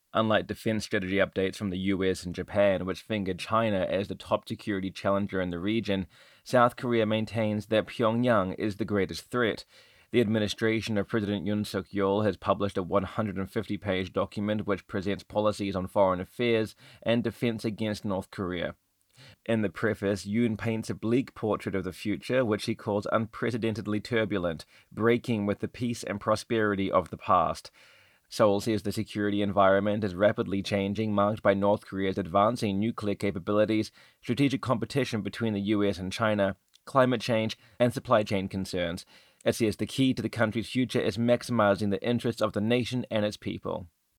Unlike defense strategy updates from the US and Japan, which fingered China as the top security challenger in the region, South Korea maintains that Pyongyang is the greatest threat. The administration of President Yoon Suk Yeol has published a 150-page document which presents policies on foreign affairs and defense against North Korea. In the preface, Yoon paints a bleak portrait of the future, which he calls unprecedentedly turbulent, breaking with the peace and prosperity of the past. Seoul says the security environment is rapidly changing, marked by North Korea's advancing nuclear capabilities, strategic competition between the US and China, climate change, and supply chain concerns. It says the key to the country's future is maximizing the interests of the nation and its people.